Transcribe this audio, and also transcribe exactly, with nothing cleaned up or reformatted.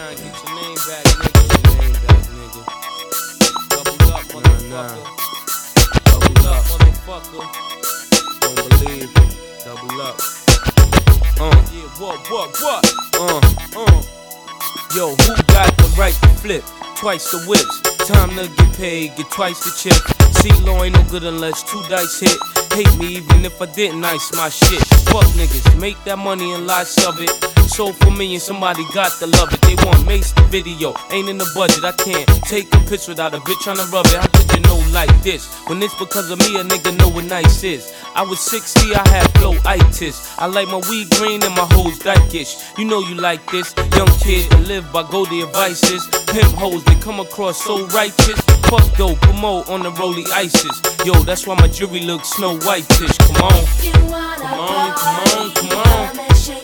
Try and get your name back, nigga. Name back, nigga. Double up, motherfucker. Nah, nah. Double up, motherfucker. Don't believe. Double up. Uh. Yeah, what, what, what? Uh, uh. Yo, who got the right to flip? Twice the whips. Time to get paid, get twice the chip. C-Lo ain't no good unless two dice hit. Hate me even if I didn't ice my shit. Fuck niggas, make that money and lots of it. Sold for me and somebody got to love it. They want Mace the video, ain't in the budget. I can't take a piss without a bitch tryna rub it. How could you know like this? When it's because of me, a nigga know what nice is. I was sixty, I had flow-itis. I like my weed green and my hoes dykish. You know you like this. Young kid that live by Goldie advices. Pimp hoes, they come across so righteous. Fuck though, promote on the rolly ices. Yo, that's why my jewelry looks snow white-ish. Come on, come on, come on, come on.